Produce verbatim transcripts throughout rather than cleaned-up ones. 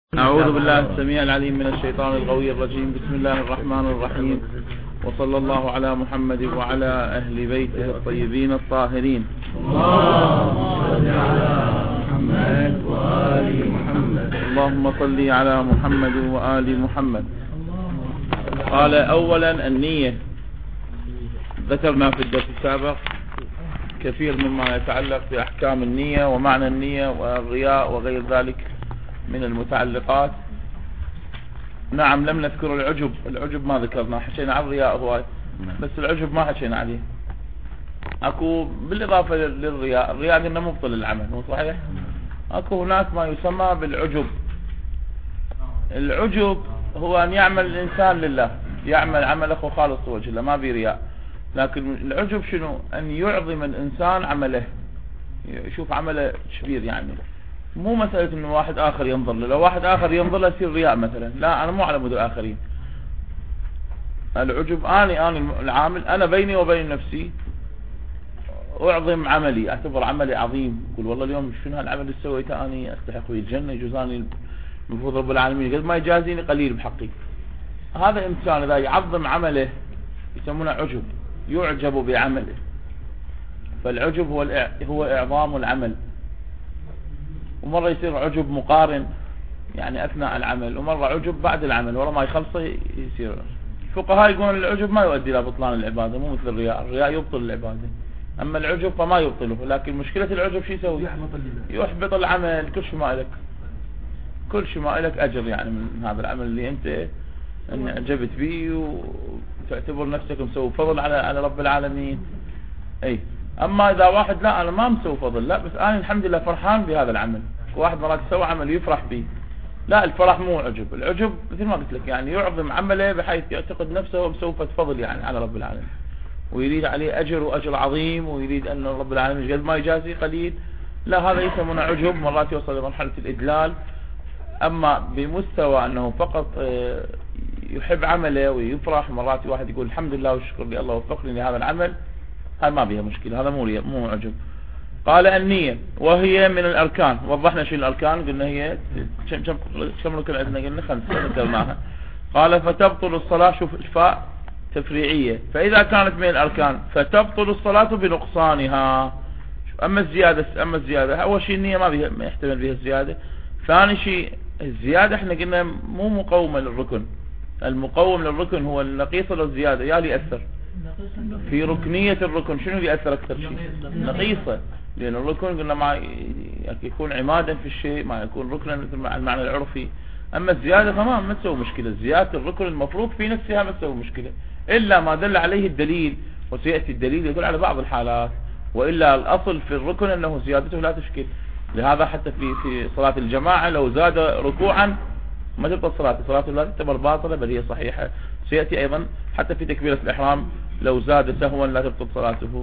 أعوذ بالله السميع العليم من الشيطان الغوي الرجيم. بسم الله الرحمن الرحيم، وصلى الله على محمد وعلى أهل بيته الطيبين الطاهرين. اللهم صل على محمد وآل محمد. اللهم صل على محمد وآل محمد. قال أولا النية. ذكرنا في الدرس السابق كثير مما يتعلق بأحكام النية ومعنى النية والرياء وغير ذلك من المتعلقات. نعم، لم نذكر العجب. العجب ما ذكرنا، حكينا عن الرياء هواي، بس العجب ما حكينا عليه. اكو بالاضافة للرياء، الرياء قلنا مبطل العمل، مو صحيح؟ اكو هناك ما يسمى بالعجب. العجب هو ان يعمل الانسان لله، يعمل عمله خالص وجه الله، ما برياء. لكن العجب شنو؟ ان يعظم الانسان عمله، يشوف عمله كبير، يعني مو مسألة انه واحد اخر ينظر له. لو واحد اخر ينظر له يصير رياء مثلا، لا، انا مو على مود الاخرين. العجب اني اني العامل، انا بيني وبين نفسي اعظم عملي، اعتبر عملي عظيم، اقول والله اليوم شنو هالعمل اللي سويته، اني استحق به الجنة، يجوزاني المفروض رب العالمين قد ما يجازيني قليل بحقي. هذا انسان اذا يعظم عمله يسمونه عجب، يعجب بعمله. فالعجب هو هو اعظام العمل. ومرة يصير عجب مقارن، يعني أثناء العمل، ومرة عجب بعد العمل ورا ما يخلصه يصير. الفقهاء يقولون العجب ما يؤدي إلى بطلان العبادة، مو مثل الرياء. الرياء يبطل العبادة، أما العجب فما يبطله. لكن مشكلة العجب شو يسوي؟ يحبط العمل. كل شيء ما إلك، كل شيء ما إلك أجر يعني من هذا العمل اللي أنت أن أعجبت به، وتعتبر نفسك مسوي فضل على على رب العالمين. أي اما اذا واحد لا انا ما مسوي فضل، لا بس انا الحمد لله فرحان بهذا العمل. واحد مرات يسوي عمل يفرح به، لا، الفرح مو عجب. العجب مثل ما قلت لك يعني يعظم عمله بحيث يعتقد نفسه مسوي فضل يعني على رب العالمين، ويريد عليه اجر واجر عظيم، ويريد ان رب العالمين قد ما يجازي قليل. لا، هذا يسمونه عجب. مرات يوصل لمرحلة الادلال. اما بمستوى انه فقط يحب عمله ويفرح، مرات واحد يقول الحمد لله والشكر لله الله وفقني لهذا العمل، هذا ما بيها مشكلة، هذا مو مو عجب. قال النية وهي من الأركان. وضحنا شو الأركان، قلنا هي كم كم كم ركن عندنا؟ قلنا خمسة ذكرناها. قال فتبطل الصلاة. شوف الفاء تفريعية، فإذا كانت من الأركان فتبطل الصلاة بنقصانها. أما الزيادة أما الزيادة أول شيء النية ما بيها، ما يحتمل بها الزيادة. ثاني شيء الزيادة احنا قلنا مو مقومة للركن. المقوم للركن هو النقيص ولا الزيادة؟ يا اللي يأثر في ركنية الركن. شنو اللي يأثر أكثر شيء؟ نقيصة. لأن الركن قلنا ما يكون عمادا في الشيء، ما يكون ركنا مثل المعنى العرفي. أما الزيادة فما ما تسوي مشكلة. زيادة الركن المفروض في نفسها ما تسوي مشكلة، إلا ما دل عليه الدليل، وسيأتي الدليل يدل على بعض الحالات. وإلا الأصل في الركن أنه زيادته لا تشكل. لهذا حتى في في صلاة الجماعة لو زاد ركوعا ما تبطل صلاته، صلاته لا تعتبر باطلة بل هي صحيحة. سيأتي أيضا حتى في تكبيرة الإحرام لو زاد سهوا لا تبطل صلاته.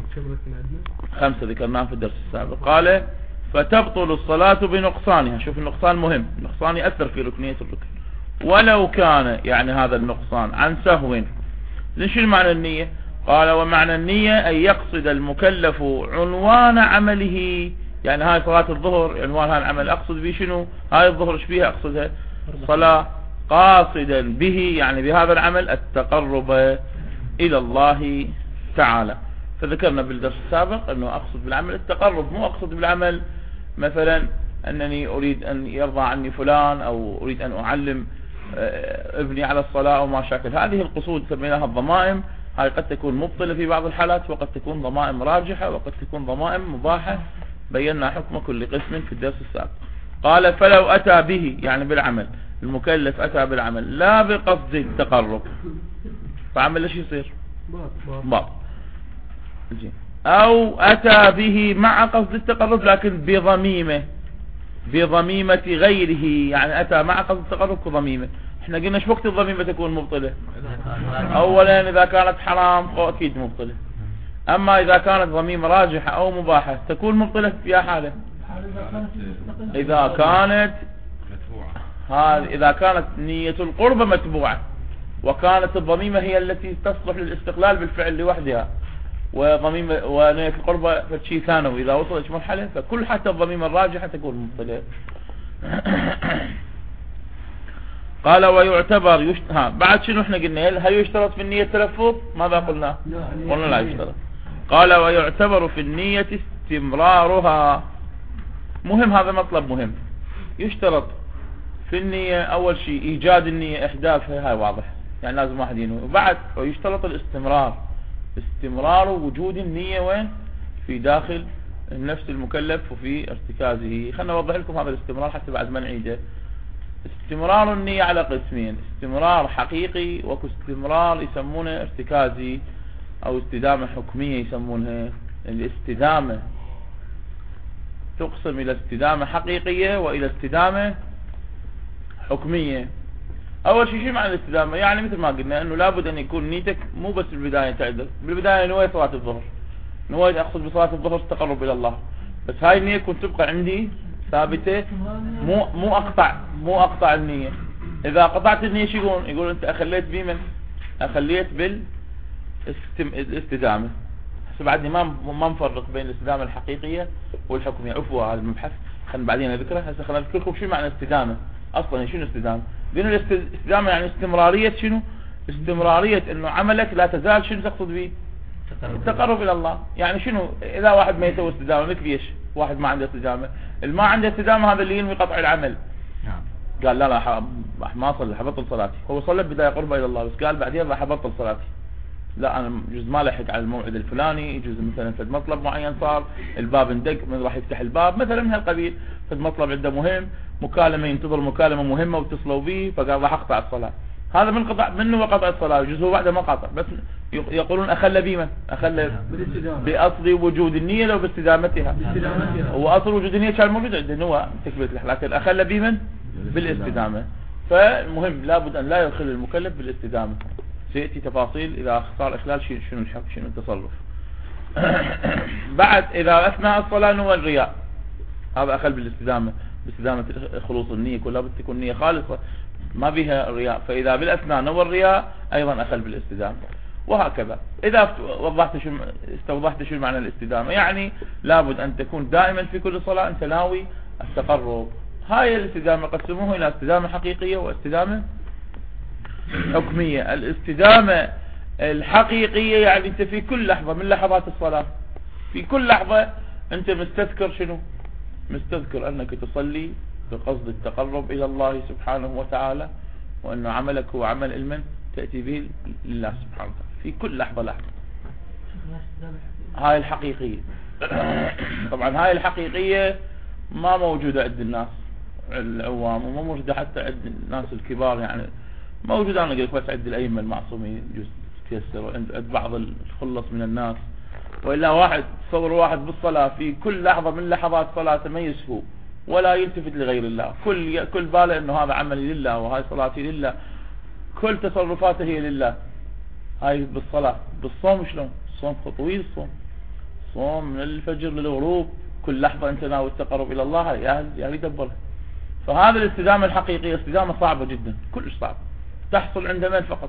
خمسة ذكرناها في الدرس السابق. قال فتبطل الصلاة بنقصانها. شوف النقصان مهم، النقصان يأثر في ركنية الركن ولو كان يعني هذا النقصان عن سهو. ليش المعنى النية؟ قال ومعنى النية أن يقصد المكلف عنوان عمله. يعني هاي صلاة الظهر عنوان هذا العمل، أقصد به شنو؟ هاي الظهر ايش بيها؟ أقصدها صلاة، قاصدا به يعني بهذا العمل التقرب إلى الله تعالى. فذكرنا بالدرس السابق أنه أقصد بالعمل التقرب، مو أقصد بالعمل مثلا أنني أريد أن يرضى عني فلان، أو أريد أن أعلم ابني على الصلاة أو ما شاكل. هذه القصود سميناها الضمائم. هاي قد تكون مبطلة في بعض الحالات، وقد تكون ضمائم راجحة، وقد تكون ضمائم مباحة. بينا حكم كل قسم في الدرس السابق. قال فلو أتى به يعني بالعمل، المكلف أتى بالعمل لا بقصد التقرب، فعمل ليش يصير باطل. او اتى به مع قصد التقرب لكن بضميمه، بضميمة غيره. يعني اتى مع قصد التقرب كضميمه. احنا قلنا ايش وقت الضميمة تكون مبطلة؟ اولا اذا كانت حرام اكيد مبطلة. اما اذا كانت ضميمة راجحة او مباحة تكون مبطلة في حالة اذا كانت هذه اذا كانت نية القربة متبوعة، وكانت الضميمة هي التي تصلح للاستقلال بالفعل لوحدها، وضميمة ونية القربة فشي ثانوي. إذا وصلت مرحلة فكل حتى الضميمة الراجحة تكون مبطلة. قال ويعتبر يشت... ها بعد شنو احنا قلنا؟ هل يشترط في النية التلفظ؟ ماذا قلنا؟ قلنا لا يشترط. قال ويعتبر في النية استمرارها. مهم، هذا مطلب مهم. يشترط في النية اول شيء ايجاد النية، احداثها، هاي واضح، يعني لازم واحد ينوي. وبعد ويشترط الاستمرار، استمرار وجود النية وين؟ في داخل النفس المكلف وفي ارتكازه. خلنا اوضح لكم هذا الاستمرار حتى بعد ما نعيده. استمرار النية على قسمين: استمرار حقيقي واستمرار يسمونه ارتكازي او استدامة حكمية يسمونها. الاستدامة تقسم الى استدامة حقيقية والى استدامة حكمية. اول شيء شو معنى الاستدامة؟ يعني مثل ما قلنا انه لابد ان يكون نيتك مو بس بالبداية تعدل، بالبداية نويت صلاة الظهر، نويت اقصد بصلاة الظهر تقرب الى الله، بس هاي النية كنت تبقى عندي ثابتة، مو مو اقطع مو اقطع النية. اذا قطعت النية شو يقول؟ يقول انت اخليت بمن؟ اخليت بالاستدامة. هسه بعدني ما ما نفرق بين الاستدامة الحقيقية والحكمية. عفوا هذا المبحث خلينا بعدين اذكره. هسه خلينا اذكركم شو معنى الاستدامة اصلا. شنو استدامة؟ قلنا الاستدامة يعني استمرارية شنو؟ استمرارية انه عملك لا تزال شنو تقصد به؟ التقرب الى الله. يعني شنو؟ اذا واحد ما يسوي استدامة مثل ايش؟ واحد ما عنده استدامة، اللي ما عنده استدامة هذا اللي ينوي قطع العمل. قال لا لا ما اصلي، حبطل صلاتي. هو صلى بداية قربة الى الله، بس قال بعدين راح ابطل صلاتي. لا انا يجوز ما لحق على الموعد الفلاني، يجوز مثلا فد مطلب معين صار، الباب اندق، من راح يفتح الباب مثلا من هالقبيل، فد مطلب عنده مهم، مكالمة ينتظر مكالمة مهمة واتصلوا به، فقال راح اقطع الصلاة. هذا من قطع منه وقطع الصلاة، يجوز هو بعده ما قطع، بس يقولون اخل بمن؟ اخل باصل وجود النية لو باستدامتها. هو اصل وجود النية كان موجود عنده هو تكبيرة الاحرام، لكن اخل بمن؟ بالاستدامة. فالمهم لابد ان لا يخل المكلف بالاستدامة. سيأتي تفاصيل إذا صار إخلال شنو الحق شنو التصرف. بعد إذا أثناء الصلاة نوى الرياء، هذا أخل بالاستدامة، باستدامة خلوص النية، كلها بتكون نية خالصة ما بها الرياء. فإذا بالأثناء نوى الرياء أيضا أخل بالاستدامة، وهكذا. إذا وضحت شو استوضحت شو معنى الاستدامة، يعني لابد أن تكون دائما في كل صلاة أنت ناوي التقرب. هاي الاستدامة قسموه إلى استدامة حقيقية واستدامة حكمية. الاستدامة الحقيقية يعني انت في كل لحظة من لحظات الصلاة، في كل لحظة انت مستذكر شنو؟ مستذكر انك تصلي بقصد التقرب الى الله سبحانه وتعالى، وانه عملك هو عمل المن تأتي به لله سبحانه وتعالى في كل لحظة لحظة. هاي الحقيقية. طبعا هاي الحقيقية ما موجودة عند الناس العوام، وما موجودة حتى عند الناس الكبار، يعني موجود. انا قلت بس عند الائمه المعصومين يجوز تيسر، وعند بعض الخلص من الناس، والا واحد تصور واحد بالصلاه في كل لحظه من لحظات صلاته ما يسهو ولا يلتفت لغير الله، كل كل باله انه هذا عملي لله وهاي صلاتي لله، كل تصرفاته هي لله. هاي بالصلاه. بالصوم شلون؟ الصوم طويل، الصوم صوم من الفجر للغروب، كل لحظه انت ناوي التقرب الى الله، يا يعني دبرها. فهذا الاستدامه الحقيقيه استدامه صعبه جدا، كلش صعبه. تحصل عند من فقط؟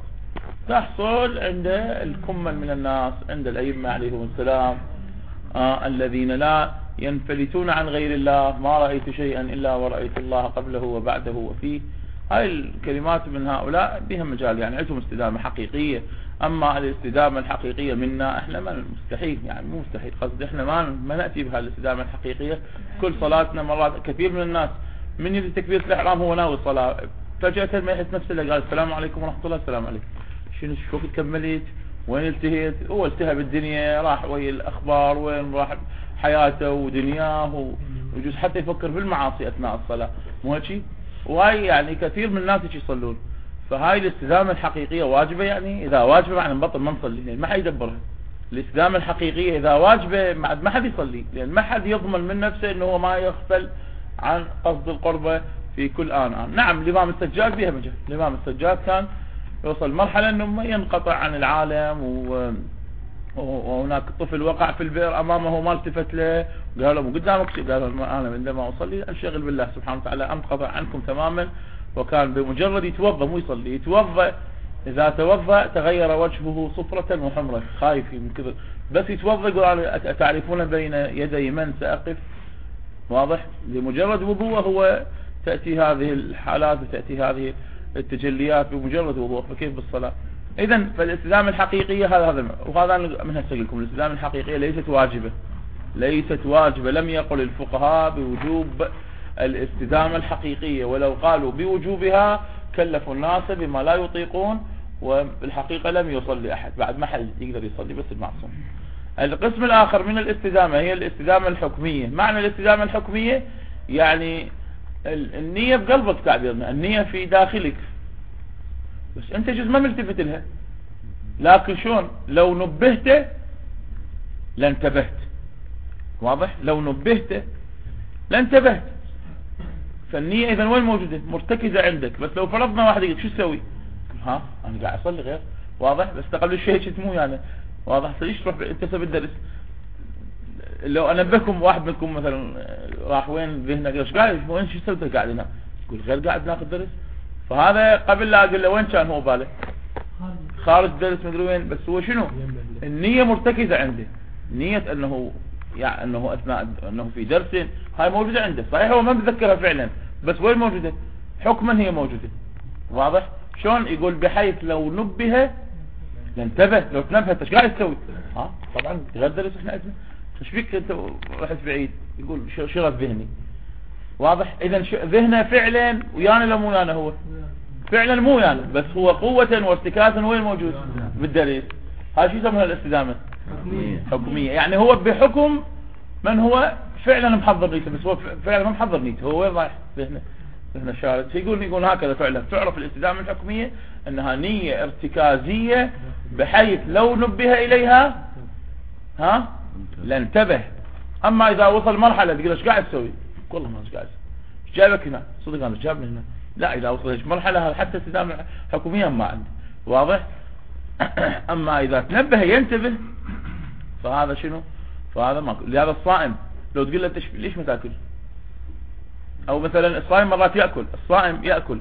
تحصل عند الكمل من الناس، عند الأئمة عليهم السلام، آه الذين لا ينفلتون عن غير الله. ما رأيت شيئا إلا ورأيت الله قبله وبعده وفيه. هاي الكلمات من هؤلاء بها مجال، يعني عندهم استدامة حقيقية. أما الاستدامة الحقيقية منا احنا ما مستحيل، يعني مو مستحيل، قصد احنا ما ما نأتي بها الاستدامة الحقيقية. كل صلاتنا مرات كثير من الناس من يريد تكبيرة الإحرام هو ناوي الصلاة، فجأة ما يحس نفسه اللي قال السلام عليكم ورحمة الله، السلام عليكم، شنو شو وقت كملت؟ وين التهيت؟ هو التهى بالدنيا، راح ويا الأخبار، وين راح حياته ودنياه، ويجوز حتى يفكر بالمعاصي أثناء الصلاة، مو هيك؟ وهاي يعني كثير من الناس يصلون. فهاي الاستدامة الحقيقية واجبة، يعني إذا واجبة معنى نبطل ما نصلي، يعني ما حد يدبرها. الاستدامة الحقيقية إذا واجبة ما حد يصلي، لأن ما حد يضمن من نفسه إنه هو ما يغفل عن قصد القربة في كل آن آن. نعم الإمام السجاد بها مجال، الإمام السجاد كان يوصل مرحلة أنه ما ينقطع عن العالم، و... وهناك طفل وقع في البئر أمامه ما التفت له، قال له مو قدامك شيء، قال له أنا عندما أصلي أنشغل بالله سبحانه وتعالى، أنقطع عنكم تماما. وكان بمجرد يتوضا مو يصلي، يتوضا، إذا توضا تغير وجهه صفرة وحمرة، خايف من كذا، بس يتوضا يقول أتعرفون بين يدي من سأقف؟ واضح؟ لمجرد وضوءه هو تأتي هذه الحالات وتأتي هذه التجليات بمجرد وضوح، فكيف بالصلاة؟ إذا فالاستدامة الحقيقية هذا هذا وهذا من هسه لكم الاستدامة الحقيقية ليست واجبة، ليست واجبة. لم يقل الفقهاء بوجوب الاستدامة الحقيقية، ولو قالوا بوجوبها كلفوا الناس بما لا يطيقون، وبالحقيقة لم يصلي أحد بعد، ما حد يقدر يصلي بس المعصوم. القسم الآخر من الاستدامة هي الاستدامة الحكمية. معنى الاستدامة الحكمية يعني النية بقلبك، تعبيرنا النية في داخلك، بس انت جزء ما ملتفت لها. لكن شلون؟ لو نبهت لانتبهت، واضح؟ لو نبهت لانتبهت. فالنية اذا وين موجودة؟ مرتكزة عندك. بس لو فرضنا واحد يقول شو تسوي؟ ها انا قاعد اصلي غير، واضح؟ بس قبل شوي هيك مو يعني، واضح؟ ليش تروح انت تسوي الدرس؟ لو انبهكم واحد منكم مثلا راح وين ذهنك، ايش قاعد وين شو سويت قاعد هنا؟ يقول غير قاعد ناخذ درس. فهذا قبل لا اقول له وين كان هو باله؟ خارج درس مدري وين. بس هو شنو؟ النية مرتكزة عنده، نية انه يعني انه اثناء انه في درس، هاي موجودة عنده. صحيح هو ما بتذكرها فعلا، بس وين موجودة؟ حكما هي موجودة، واضح؟ شلون؟ يقول بحيث لو نبه لانتبه. لو تنبهت ايش قاعد تسوي؟ ها طبعا غير درس احنا اسمه ايش بيك انت رحت بعيد؟ يقول شغل ذهني، واضح؟ اذا ذهنه فعلا ويانا لا مو ويانا؟ هو فعلا مو ويانا، بس هو قوة وارتكاسا وين موجود؟ بالدليل. هاي شو يسمونها الاستدامة؟ حكمية. حكمية يعني هو بحكم من هو فعلا محضر نيته، بس هو فعلا ما محضر نيته، هو وين رايح؟ ذهنه ذهنه شارد. يقول يقول هكذا فعلا تعرف الاستدامة الحكمية انها نية ارتكازية بحيث لو نبه اليها ها لانتبه. اما اذا وصل مرحلة تقول ايش قاعد تسوي؟ والله ما ايش قاعد، ايش جايبك هنا؟ صدق انا جابني هنا. لا، اذا وصل مرحلة حتى استدامة حكمية ما عندي، واضح؟ اما اذا تنبه ينتبه فهذا شنو؟ فهذا ما. لهذا الصائم لو تقول له ليش ما تاكل؟ او مثلا الصائم مرات ياكل، الصائم ياكل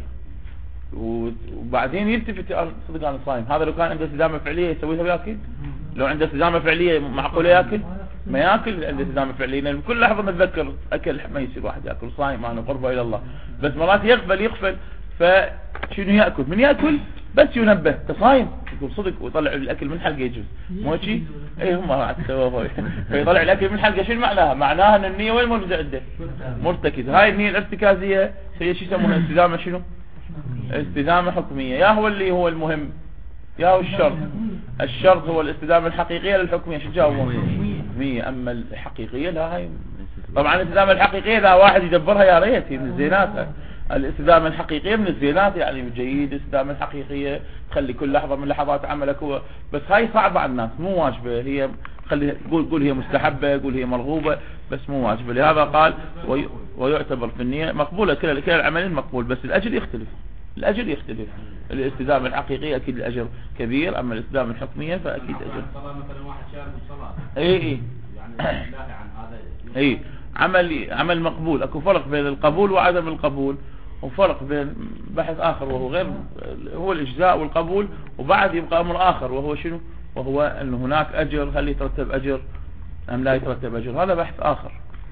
وبعدين يلتفت صدق انا صايم. هذا لو كان عنده استدامة فعلية يسويها وياكل؟ لو عنده استدامة فعلية معقولة ياكل؟ ما ياكل عنده استدامة فعلية، لان كل لحظة نتذكر اكل ما يصير واحد ياكل، صايم انا قربه الى الله. بس مرات يغفل يغفل فشنو ياكل؟ من ياكل بس ينبه تصايم، يقول صدق ويطلع الاكل من حلقه يجوز مو شيء. اي هم قاعد يسووا فيطلع الاكل من حلقه. شنو معناها؟ معناها ان النيه وين موجوده عنده؟ مرتكزه. هاي النيه الارتكازيه هي شو يسمونها؟ استدامه شنو؟ استدامه حكميه. يا هو اللي هو المهم يا هو الشرط. الشرط هو الاستدامه الحقيقيه للحكميه. شو جاوبوا؟ حكميه. اما الحقيقيه لا، هاي طبعا الاستدامه الحقيقيه اذا واحد يدبرها يا ريت من زيناتها. الاستدامة الحقيقية من الزينات، يعني جيد الاستدامة الحقيقية تخلي كل لحظة من لحظات عملك هو. بس هاي صعبة على الناس، مو واجبة. هي خلي قول قول هي مستحبة، قول هي مرغوبة، بس مو واجبة. لهذا قال وي ويعتبر في النية مقبولة. كلا كلا العملين مقبول، بس الأجر يختلف. الأجر يختلف. الاستدامة الحقيقية أكيد الأجر كبير، أما الاستدامة الحكمية فأكيد أجر. مثلا واحد شارك بالصلاة. إيه إيه. يعني لا عن هذا. إيه. عمل عمل مقبول. اكو فرق بين القبول وعدم القبول، وفرق بين بحث اخر وهو غير هو الاجزاء والقبول. وبعد يبقى امر اخر وهو شنو؟ وهو ان هناك اجر، هل يترتب اجر ام لا يترتب اجر؟ هذا بحث اخر.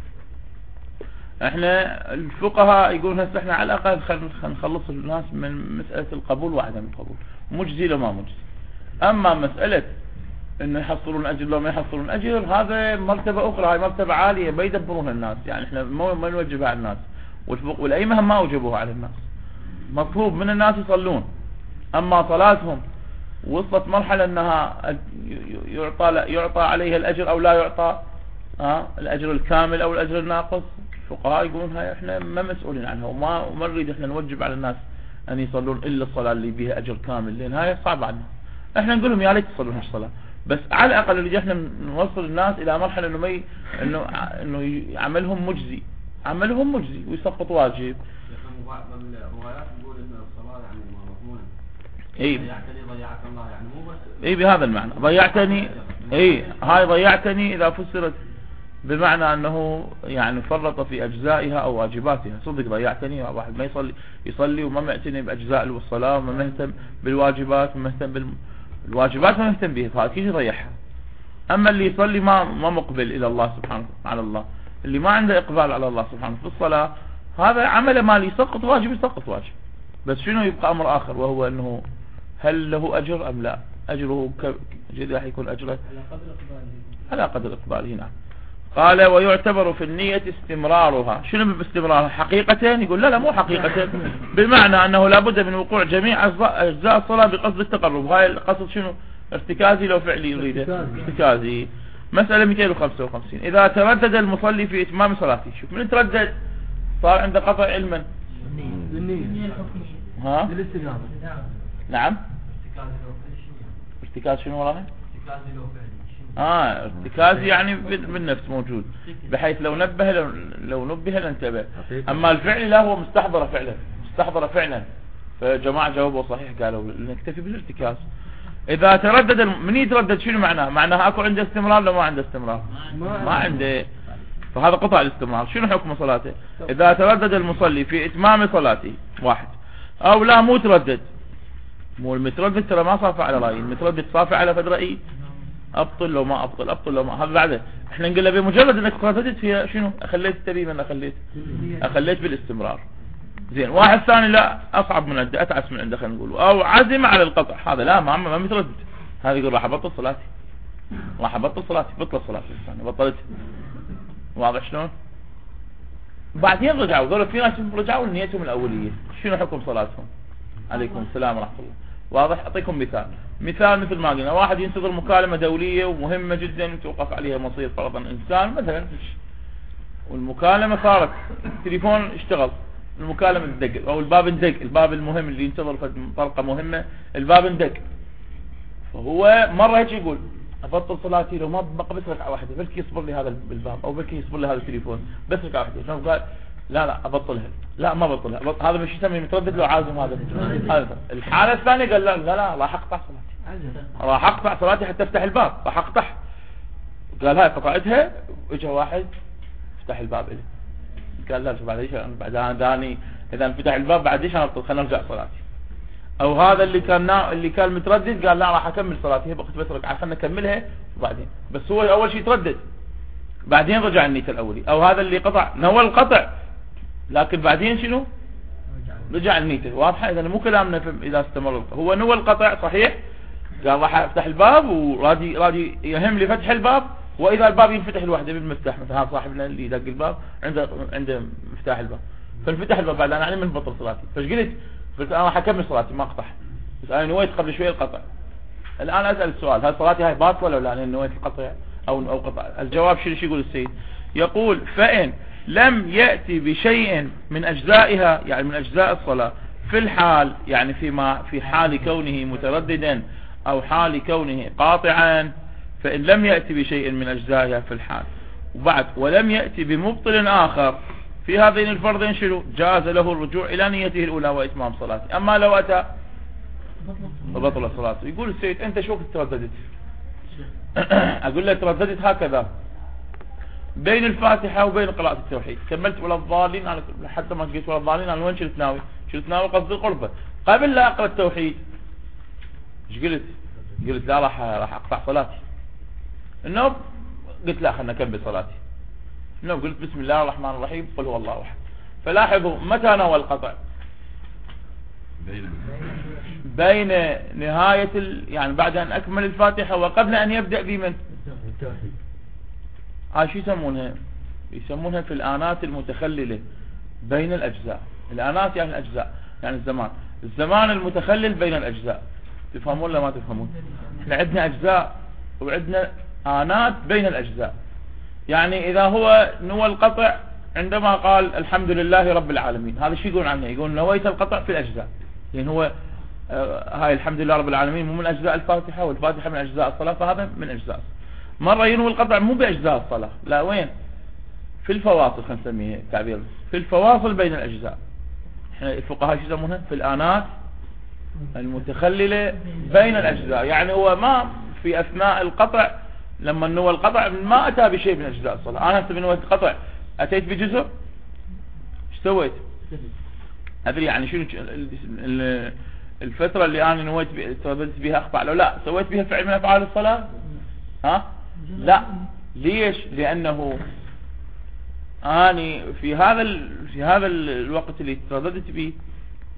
احنا الفقهاء يقولون هسه احنا على الاقل خلينا نخلص الناس من مسألة القبول وعدم القبول، مجزي لو ما مجزي. اما مسألة انه يحصلون اجر لو ما يحصلون اجر، هذا مرتبة اخرى، هاي مرتبة عالية ما يدبرونها الناس. يعني احنا ما نوجبها على الناس، والائمة هم ما اوجبوها على الناس. مطلوب من الناس يصلون، اما صلاتهم وصلت مرحلة انها يعطى يعطى عليها الاجر او لا يعطى ها الاجر الكامل او الاجر الناقص، الفقهاء يقولون هاي احنا ما مسؤولين عنها، وما ما نريد احنا نوجب على الناس ان يصلون الا الصلاة اللي بها اجر كامل، لان هاي صعبة عنها. احنا نقول لهم يا ريت تصلون هالصلاة، بس على الاقل اللي احنا نوصل الناس الى مرحلة انه ما ي... انه انه عملهم مجزي، عملهم مجزي ويسقط واجب. بعض الروايات تقول ان الصلاة يعني مضمونة. اي ضيعتني ضيعك الله، يعني مو بس اي بهذا المعنى ضيعتني. اي هاي ضيعتني اذا فسرت بمعنى انه يعني فرط في اجزائها او واجباتها. صدق ضيعتني، واحد ما يصلي يصلي وما معتني باجزاء الصلاة وما مهتم بالواجبات وما مهتم بال الواجبات ما مهتم بها، فهذا كيف يضيعها. اما اللي يصلي ما ما مقبل الى الله سبحانه على الله، اللي ما عنده اقبال على الله سبحانه في الصلاة، هذا عمله مالي يسقط واجب يسقط واجب. بس شنو يبقى امر اخر، وهو انه هل له اجر ام لا؟ اجره جد راح يكون اجره على قدر اقباله. نعم. قال ويعتبر في النية استمرارها. شنو باستمرارها؟ حقيقة؟ يقول لا لا مو حقيقة، بمعنى انه لابد من وقوع جميع اجزاء الصلاة بقصد التقرب. هاي القصد شنو؟ ارتكازي لو فعلي يريده؟ ارتكازي. مسألة مئتين وخمسة وخمسين. اذا تردد المصلي في اتمام صلاته، شوف من تردد صار عنده قطع علما. ها؟ نعم. ارتكاز شنو وراها؟ اه ارتكاز يعني بالنفس موجود، بحيث لو نبه لو, لو نبه لانتبه. اما الفعل لا، هو مستحضر فعلا، مستحضر فعلا. فجماعة جاوبوا صحيح، قالوا نكتفي بالارتكاز. اذا تردد الم... من يتردد شنو معناه؟ معناه اكو عنده استمرار لو ما عنده استمرار؟ ما عنده. فهذا قطع الاستمرار. شنو حكم صلاته؟ اذا تردد المصلي في اتمام صلاته، واحد، او لا مو تردد، مو المتردد ترى ما صافى على رأي، المتردد صافى على فد رأي، ابطل لو ما ابطل، ابطل لو ما. هذا بعده احنا نقول له بمجرد انك ترددت فيها شنو؟ اخليت تقريبا اخليت اخليت بالاستمرار. زين. واحد ثاني لا، اصعب من عنده، اتعس من عنده، خلينا نقول، او عزم على القطع، هذا لا ما ما متردد، هذا يقول راح ابطل صلاتي، راح ابطل صلاتي، بطل صلاتي الثاني بطلت. واضح شلون؟ بعدين رجعوا قالوا في ناس رجعوا لنيتهم الاوليه، شنو حكم صلاتهم؟ عليكم السلام ورحمه الله. واضح. اعطيكم مثال، مثال مثل ما قلنا، واحد ينتظر مكالمة دولية ومهمة جدا توقف عليها مصير فرضا انسان مثلا، والمكالمة صارت، التليفون اشتغل، المكالمة تدق او الباب اندق، الباب المهم اللي ينتظر في طلقة مهمة الباب اندق، فهو مرة هيك يقول ابطل صلاتي لو ما بقى بس ركعة واحدة، بلكي يصبر لي هذا الباب، او بلكي يصبر لي هذا التليفون، بس ركعة واحدة. شلون قال؟ لا لا ابطلها، لا ما بطلها، هذا مش يسمي متردد لو عازم. هذا هذا الحالة الثانية قال لا لا لا راح اقطع صلاتي، راح اقطع صلاتي حتى افتح الباب، راح اقطع. قال هاي قطعتها، اجى واحد فتح الباب له، قال لا بعد ايش بعد داني اذا فتح الباب بعد ايش انا ابطل، خلينا نرجع صلاتي. او هذا اللي كان نا... اللي كان متردد قال لا راح اكمل صلاتي، هي بقت بس ركعه خلينا نكملها وبعدين، بس هو اول شيء تردد بعدين رجع النية الاولي. او هذا اللي قطع نوى القطع لكن بعدين شنو؟ رجع النيته. واضحه؟ اذا مو كلامنا اذا استمر، هو نوى القطع صحيح، قال راح افتح الباب ورادي رادي يهم لي فتح الباب، واذا الباب ينفتح لوحده بالمفتاح، مثلا هذا صاحبنا اللي دق الباب عنده عنده مفتاح الباب، فانفتح الباب بعد انا علي من بطل صلاتي، فايش قلت؟ قلت انا راح اكمل صلاتي ما اقطع، بس انا نويت قبل شويه القطع. الان اسال السؤال، هل صلاتي هاي باطله ولا لا؟ نويت القطع او او قطع. الجواب شو يقول السيد؟ يقول فإن لم يأتي بشيء من أجزائها، يعني من أجزاء الصلاة في الحال، يعني فيما في حال كونه مترددا أو حال كونه قاطعا، فإن لم يأتي بشيء من أجزائها في الحال وبعد ولم يأتي بمبطل آخر في هذين الفرضين شنو؟ جاز له الرجوع إلى نيته الأولى وإتمام صلاته. أما لو أتى فبطل صلاته. يقول السيد أنت شو ترددت؟ أقول له ترددت هكذا بين الفاتحة وبين قراءة التوحيد، كملت ولا الضالين، أنا حتى ما قلت ولا الضالين، أنا وين شلت ناوي؟ شلت ناوي قصد القربة قبل لا أقرأ التوحيد. ايش قلت؟ قلت لا راح راح أقطع صلاتي. إنه قلت لا خلنا نكمل صلاتي. إنه قلت بسم الله الرحمن الرحيم قل هو الله أحد. فلاحظوا متى نوى القطع؟ بين نهاية ال... يعني بعد أن أكمل الفاتحة وقبل أن يبدأ بمن؟ هاي شو يسمونها؟ يسمونها في الآنات المتخللة بين الأجزاء. الآنات يعني الأجزاء، يعني الزمان، الزمان المتخلل بين الأجزاء. تفهمون ولا ما تفهمون؟ احنا عندنا أجزاء وعندنا آنات بين الأجزاء. يعني إذا هو نوى القطع عندما قال الحمد لله رب العالمين، هذا شو يقول عنه؟ يقول نويت القطع في الأجزاء، لأن هو آه هاي الحمد لله رب العالمين مو من أجزاء الفاتحة، والفاتحة من أجزاء الصلاة، فهذا من أجزاء. مرة ينوي القطع مو بأجزاء الصلاة، لا وين؟ في الفواصل، خلينا نسميه تعبير في الفواصل بين الأجزاء. احنا الفقهاء شو يسمونها؟ في الآنات المتخللة بين الأجزاء. يعني هو ما في أثناء القطع لما نوى القطع ما أتى بشيء من أجزاء الصلاة. أنا هسه بنويت القطع أتيت بجزء، ايش سويت؟ أدري يعني شنو الفترة اللي أنا نويت ترددت بها أقطع لو لا سويت بها فعل من أفعال الصلاة؟ ها؟ لا. ليش؟ لأنه أني في هذا ال... في هذا الوقت اللي ترددت به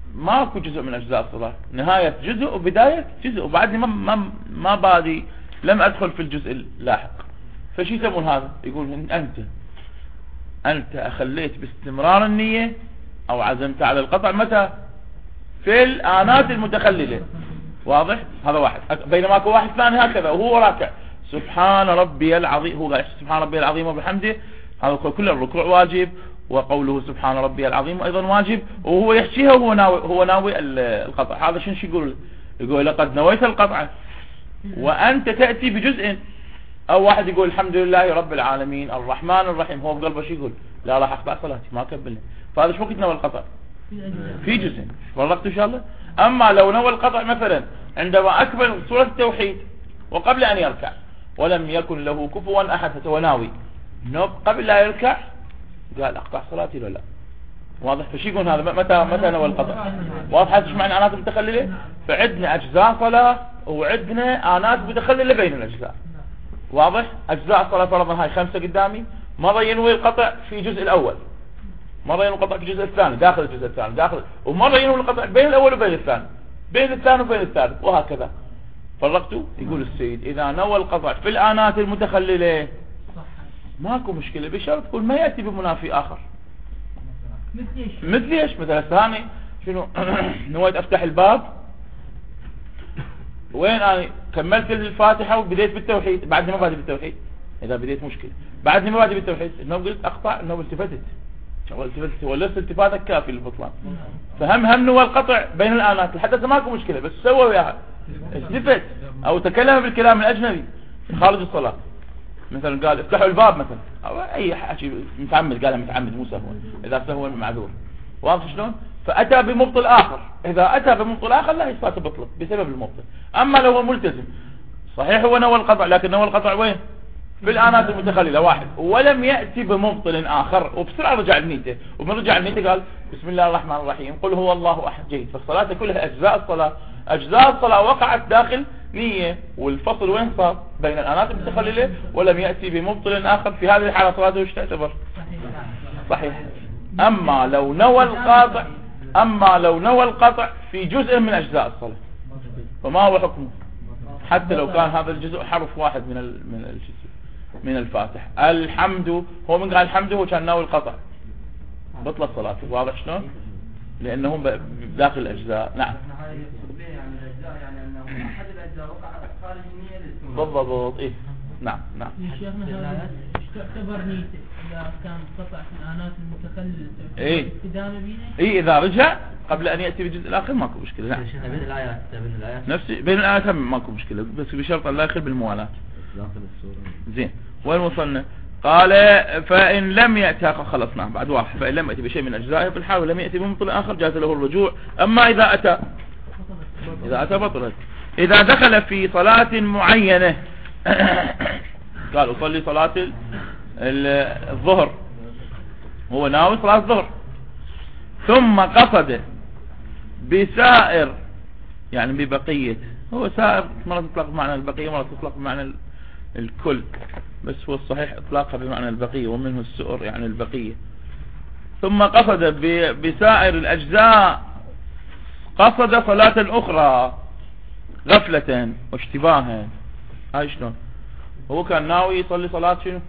ماكو جزء من اجزاء الصلاة، نهاية جزء وبداية جزء، وبعدني ما ما ما بادي لم ادخل في الجزء اللاحق. فشي يسمون هذا؟ يقول انت انت اخليت باستمرار النية او عزمت على القطع متى؟ في الآنات المتخللة. واضح؟ هذا واحد. بينما اكو واحد ثاني هكذا وهو راكع سبحان ربي العظيم، هو قال سبحان ربي العظيم وبحمده، هذا كل الركوع واجب، وقوله سبحان ربي العظيم ايضا واجب، وهو يحكيها وهو ناوي هو ناوي القطع. هذا شنو يقول؟ يقول لقد نويت القطع وانت تأتي بجزء. او واحد يقول الحمد لله رب العالمين الرحمن الرحيم، هو بقلبه شو يقول؟ لا راح اقطع صلاتي ما اكملها. فهذا شو وقت نوى القطع؟ في جزء. فرقت ان شاء الله. اما لو نوى القطع مثلا عندما اكمل سورة التوحيد وقبل ان يركع ولم يكن له كفوا احد، هو ناوي نوب قبل لا يركع، قال اقطع صلاتي ولا لا؟ واضح؟ فشي يقول هذا متى متى نوى القطع؟ واضح؟ ايش معنى آنات متخللة؟ فعندنا اجزاء صلاة وعندنا آنات متخللة بين الاجزاء. واضح؟ اجزاء الصلاة فرضا هاي خمسة قدامي، مرة ينوي القطع في الجزء الاول، مرة ينوي القطع في الجزء الثاني داخل الجزء الثاني داخل، ومرة ينوي القطع بين الاول وبين الثاني، بين الثاني وبين الثالث، وهكذا. فرقتوا؟ يقول السيد اذا نوى القطع في الآنات المتخللة ماكو مشكلة، بشرط تقول ما يأتي بمنافي آخر. مثل ايش؟ مثل الثاني شنو؟ نويت افتح الباب، وين انا كملت الفاتحة وبديت بالتوحيد، بعدني ما بادي بالتوحيد، اذا بديت مشكلة، بعدني ما بادي بالتوحيد، انه قلت اقطع، انه التفتت، التفتت ولست التفاتك كافي للبطلان. فهم هم نوى القطع بين الآنات لحتى ماكو مشكلة، بس سوى وياها التفت او تكلم بالكلام الاجنبي خارج الصلاة، مثلا قال افتحوا الباب مثلا، او اي حكي متعمد، قالها متعمد مو سهوا، اذا سهوا معذور. واضح شلون؟ فاتى بمبطل اخر، اذا اتى بمبطل اخر لا صلاته بطلت بسبب المبطل. اما لو هو ملتزم صحيح هو نوى القطع، لكن نوى القطع وين؟ في الآنات المتخللة واحد، ولم يأتي بمبطل آخر، وبسرعة رجع لنيته، ومن رجع لنيته قال بسم الله الرحمن الرحيم قل هو الله أحد. جيد. فالصلاة كلها أجزاء الصلاة، أجزاء الصلاة وقعت داخل نية، والفصل وين صار؟ بين الآنات المتخللة، ولم يأتي بمبطل آخر. في هذه الحالة صلاته وش تعتبر؟ صحيح. أما لو نوى القاطع أما لو نوى القطع في جزء من أجزاء الصلاة فما هو حكمه؟ حتى لو كان هذا الجزء حرف واحد من ال من الجزء من الفاتح. الحمد، هو من قال الحمد هو كان ناوي القطع، بطل صلاته. واضح شلون؟ لأنهم داخل الأجزاء. نعم بالضبط. إيه نعم نعم. شيخنا هذا تعتبر نيته إذا كان قطع في الآنات المتخللة؟ إيه استدامة بيها؟ إيه إذا رجع قبل أن يأتي بالجزء الآخر ماكو مشكلة. نعم. بين الآيات بين الآيات نفسي بين الآيات ماكو مشكلة، بس بشرط أن لا يخل بالموالاة. زين. وين وصلنا؟ قال فإن لم يأتي، خلصنا بعد واحد، فإن لم يأتي بشيء من أجزائه في الحال ولم يأتي بمبطل آخر جاز له الرجوع. أما إذا أتى إذا أتى بطلت. إذا دخل في صلاة معينة قال أصلي صلاة الظهر، هو ناوي صلاة الظهر، ثم قصد بسائر يعني ببقية، هو سائر مرة تطلق بمعنى البقية مرة تطلق بمعنى الكل، بس هو الصحيح اطلاقها بمعنى البقية، ومنه السؤر يعني البقية. ثم قصد بسائر الأجزاء، قصد صلاة أخرى غفلة واشتباها. هاي شلون؟ هو كان ناوي يصلي صلاة شنو؟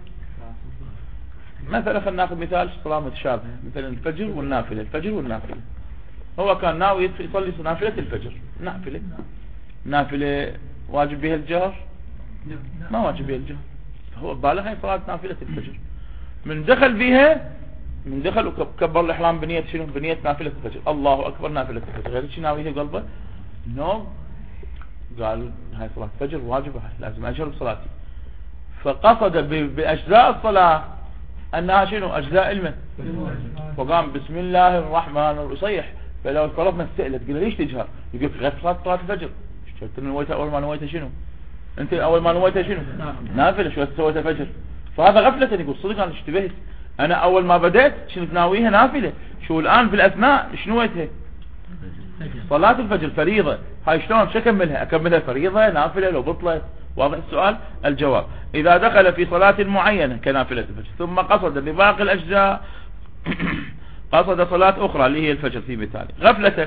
مثلا خلينا ناخذ مثال صلاة متشابهة، مثلا الفجر والنافلة، الفجر والنافلة. هو كان ناوي يصلي نافلة الفجر، نافلة نافلة واجب بها الجهر؟ ما واجب بها الجهر، هو بالغ هاي صلاة نافلة الفجر، من دخل بها من دخل وكبر الإحرام بنية شنو؟ بنية نافلة الفجر، الله أكبر نافلة الفجر، غير شي ناويها قلبه؟ نو، قال هاي صلاة فجر واجبة، هاي لازم أجهر بصلاتي. فقصد بأجزاء الصلاة أنها شنو؟ أجزاء المن، وقام بسم الله الرحمن الرحيم يصيح. فلو فرضنا استئلت قلنا ليش تجهر؟ يقول غير صلاة صلاة الفجر، شفت نويتها أول ما نويتها شنو؟ أنت أول ما نويتها شنو؟ نافلة. شو سويت الفجر؟ فهذا غفلة. يقول صدق أنا اشتبهت، أنا أول ما بدأت شنو ناويها نافلة، شو الآن في الأثناء شنو نويتها؟ صلاة الفجر فريضة. هاي شلون شو أكملها؟ أكملها فريضة نافلة لو بطلت؟ واضح السؤال؟ الجواب إذا دخل في صلاة معينة كنافلة الفجر ثم قصد بباقي الأجزاء قصد صلاة أخرى اللي هي الفجر في مثال غفلة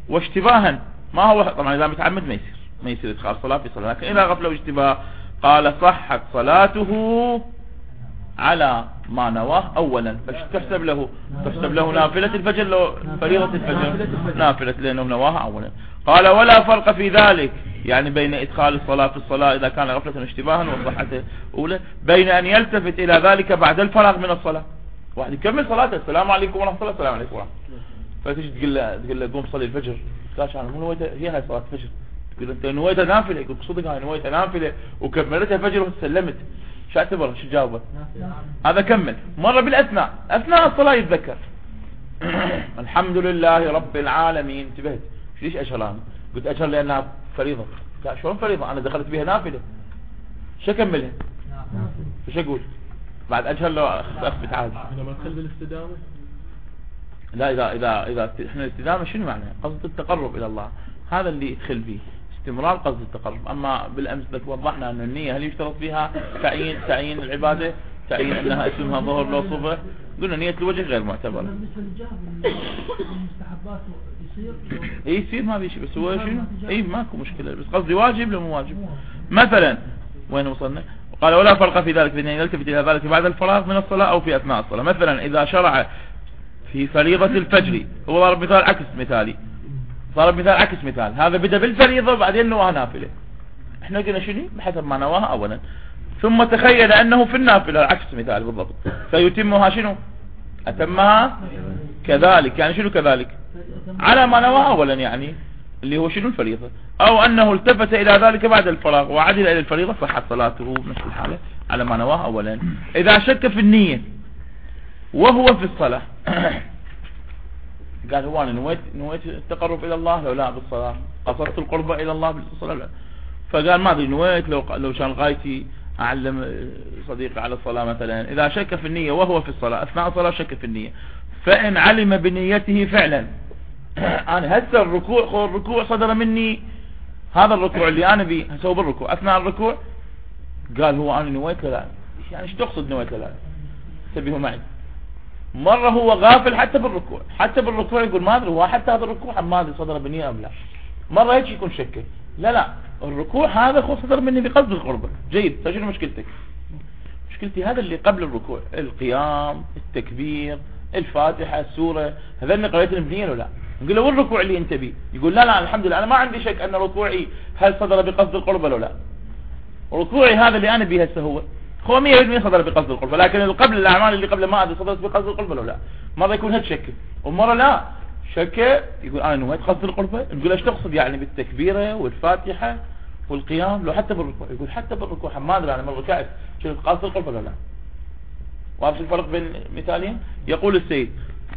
واشتباها. ما هو طبعا اذا متعمد ما يصير ما يصير ادخال صلاة في صلاة، لكن اذا غفله واشتباه قال صحت صلاته على ما نواه اولا. فتحسب له تحسب له نافلة الفجر لو فريضة الفجر نافلة لانه نواها اولا. قال ولا فرق في ذلك، يعني بين ادخال الصلاة في الصلاة اذا كان غفلة واشتباها وصحته اولى، بين ان يلتفت الى ذلك بعد الفراغ من الصلاة. واحد يكمل صلاته السلام عليكم ورحمة الله السلام عليكم ورحمة الله، فتجي تقول له تقول له قوم صلي الفجر، قال انا مو نويت هي هاي صلاة الفجر، تقول انت نويت نافلة، يقول صدق هاي نويت نافلة وكملتها فجر وسلمت، شو اعتبر شو جاوبه؟ هذا كمل. مرة بالاثناء اثناء الصلاة يتذكر الحمد لله رب العالمين، انتبهت ليش اشهر انا؟ قلت اشهر لانها فريضة، لا شلون فريضة انا دخلت بها نافلة، شو اكملها؟ ايش اقول؟ بعد اشهر لو اثبت عادي. اذا ما تخل بالاستدامة لا اذا اذا اذا احنا الاستدامة شنو معناه؟ قصد التقرب الى الله، هذا اللي يدخل فيه استمرار قصد التقرب. اما بالامس وضحنا ان النية هل يشترط فيها تعيين تعيين العبادة، تعيين انها اسمها ظهر لو صبح، قلنا نية الوجه غير معتبرة. اي يصير ما بيشي، بس هو شنو اي ماكو مشكلة، بس قصدي واجب لو مو واجب. مثلا وين وصلنا؟ قال ولا فرق في ذلك بين ان يلتفت الى ذلك بعد الفراغ من الصلاة او في اثناء الصلاة. مثلا اذا شرع في فريضة الفجر، هو ضرب مثال عكس مثالي، ضرب مثال عكس مثال، هذا بدأ بالفريضة وبعدين نواها نافلة، احنا قلنا شنو بحسب ما نواها اولا، ثم تخيل انه في النافلة عكس مثال بالضبط، فيتمها شنو اتمها كذلك، يعني شنو كذلك على ما نواها اولا، يعني اللي هو شنو الفريضة، او انه التفت الى ذلك بعد الفراغ وعدل الى الفريضة صحت صلاته بنفس الحالة على ما نواها اولا. اذا شك في النية وهو في الصلاة قال هو انا نويت نويت التقرب الى الله لو لا بالصلاة، قصدت القرب الى الله بالصلاة لا، فقال ما ادري نويت لو لو كان غايتي اعلم صديقي على الصلاة مثلا. اذا شك في النية وهو في الصلاة اثناء الصلاة شك في النية، فان علم بنيته فعلا انا هسه الركوع الركوع صدر مني، هذا الركوع اللي انا بي هسوي بالركوع اثناء الركوع، قال هو انا نويت لا، يعني ايش تقصد نويت لا؟ تبيه معي مرة هو غافل حتى بالركوع، حتى بالركوع يقول ما ادري هو حتى هذا الركوع ما ادري صدر بنية ام لا، مرة هيك يكون شك، لا لا الركوع هذا خو صدر مني بقصد القربة. جيد، شنو مشكلتك؟ مشكلتي هذا اللي قبل الركوع، القيام، التكبير، الفاتحة، السورة، هذا اللي قريتهم بنية ولا لا؟ نقول له والركوع اللي انت بيه؟ يقول لا لا الحمد لله انا ما عندي شك ان ركوعي هل صدر بقصد القربة ولا لا، ركوعي هذا اللي انا بيه هسه هو هو مية بالمية صدر بقصد القربة، لكن اللي قبل الاعمال اللي قبل ما ادري صدرت بقصد القربة ولا لا. مرة يكون هاد شك ومرة لا شك، يقول انا نويت قصد القربة، نقول ايش تقصد يعني بالتكبيرة والفاتحة والقيام، لو حتى بالركوع يقول حتى بالركوع ما ادري انا ما ركعت شفت قصد القربة ولا لا. واضح الفرق بين مثالين؟ يقول السيد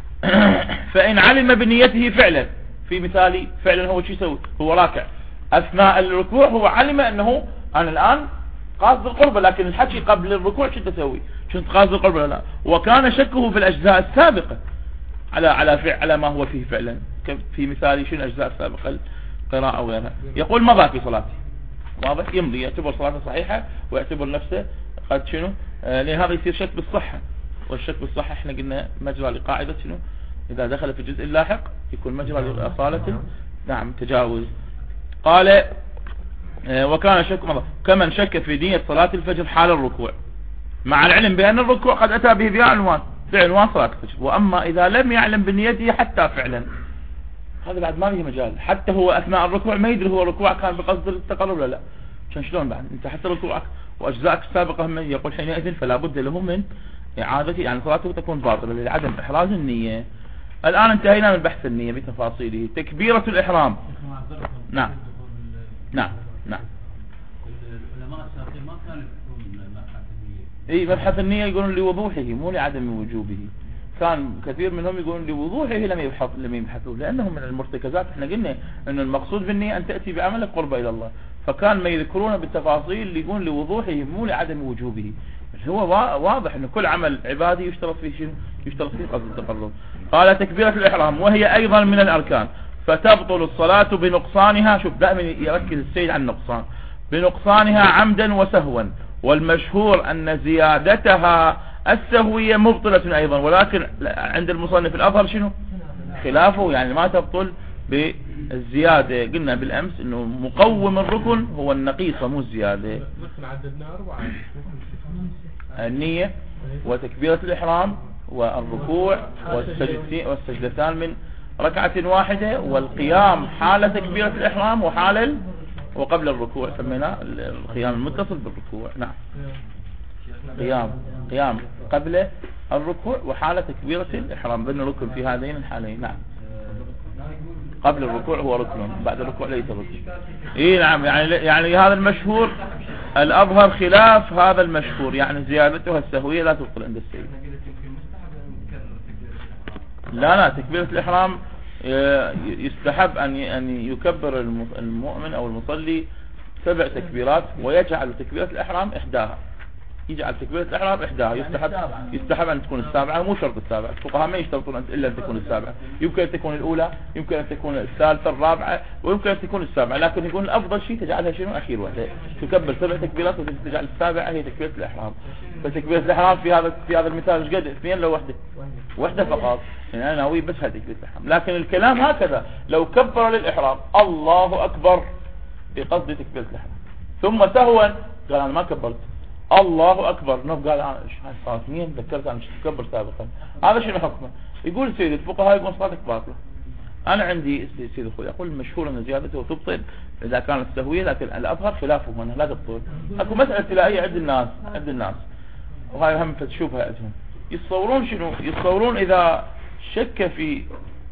فإن علم بنيته فعلا، في مثالي فعلا هو شو يسوي؟ هو راكع اثناء الركوع هو علم انه انا الان قاصد القربة، لكن الحكي قبل الركوع شو تسوي؟ شو قاصد القربة ولا لا؟ وكان شكه في الاجزاء السابقة على على فعل على ما هو فيه فعلا، في مثالي شنو الاجزاء السابقة القراءة او غيرها، يقول مضى في صلاتي، واضح يمضي يعتبر صلاته صحيحة ويعتبر نفسه قد شنو آه لان هذا يصير شك بالصحة، والشك بالصحة احنا قلنا مجرى لقاعدة شنو اذا دخل في الجزء اللاحق يكون مجرى لأصالة نعم تجاوز. قال آه وكان شك مضى كمن شك في نية صلاة الفجر حال الركوع مع العلم بأن الركوع قد أتى به بعنوان بعنوان صلاة الفجر، وأما إذا لم يعلم بنيته حتى فعلا هذا بعد ما فيه مجال، حتى هو أثناء الركوع ما يدري هو ركوع كان بقصد التقرب ولا لا، عشان شلون بعد انت حتى ركوعك واجزائك السابقة هم يقول حينئذ فلا بد له من اعادة، يعني صلاته تكون باطلة لعدم احراز النية. الان انتهينا من بحث النية بتفاصيله. تكبيرة الاحرام. نعم نعم نعم العلماء السابقين ما كانوا يذكرون مبحث النية. اي مبحث النية يقولون لوضوحه مو لعدم وجوبه، كان كثير منهم يقولون لوضوحه لم يبحث لم يبحثوا لانه من المرتكزات. احنا قلنا ان المقصود بالنية ان تأتي بعمل قربة الى الله، فكان ما يذكرون بالتفاصيل اللي يقول لوضوحه مو لعدم وجوبه. هو واضح ان كل عمل عبادي يشترط فيه شيء يشترط فيه قصد التقرب. قال تكبيرة الاحرام وهي ايضا من الاركان، فتبطل الصلاة بنقصانها. شوف دائما يركز السيد على النقصان، بنقصانها عمدا وسهوا، والمشهور ان زيادتها السهوية مبطلة ايضا، ولكن عند المصنف الاظهر شنو خلافه، يعني ما تبطل بالزيادة. قلنا بالأمس إنه مقوم الركن هو النقيصة مو الزيادة. النية وتكبيرة الإحرام والركوع والسجدتين والسجدتان من ركعة واحدة، والقيام حال تكبيرة الإحرام وحال ال... وقبل الركوع سمينا القيام المتصل بالركوع. نعم، قيام قيام قبل الركوع وحال تكبيرة الإحرام بين ركن في هذين الحالين. نعم، قبل الركوع هو ركن، بعد الركوع ليس ركن. اي نعم، يعني يعني هذا المشهور الأظهر خلاف هذا المشهور، يعني زيادتها السهوية لا تبطل عند السيد. لا لا، تكبيرة الإحرام يستحب أن أن يكبر المؤمن أو المصلي سبع تكبيرات، ويجعل تكبيرة الإحرام إحداها، يجعل تكبيرة الإحرام إحداها. يستحب يستحب أن تكون السابعة، مو شرط السابعة، الفقهاء ما يشترطون إلا أن تكون السابعة، يمكن أن تكون الأولى، يمكن أن تكون الثالثة الرابعة، ويمكن أن تكون السابعة، لكن يكون الأفضل شيء تجعلها شنو أخير واحدة، تكبر سبع تكبيرات وتجعل السابعة هي تكبيرة الإحرام. فتكبيرة الإحرام في هذا في هذا المثال ايش قد؟ اثنين لو واحدة واحدة فقط، يعني أنا ناوي بس هذه تكبيرة الإحرام. لكن الكلام هكذا، لو كبر للإحرام الله أكبر بقصد تكبيرة الإحرام ثم سهوا قال أنا ما كبرت الله أكبر، نوف قال أنا هاي صارت اثنين ذكرت أنا مش تكبر سابقا، هذا شنو حكمه؟ يقول سيد الفقهاء يقول صلاتك باطلة. أنا عندي سيد أخوي أقول المشهور أن زيادته تبطل إذا كانت سهوية، لكن الأظهر خلافه أنها لا تبطل. أكو مسألة تلاقيها عند الناس عند الناس وهاي هم فتشوفها عندهم، يتصورون شنو؟ يتصورون إذا شك في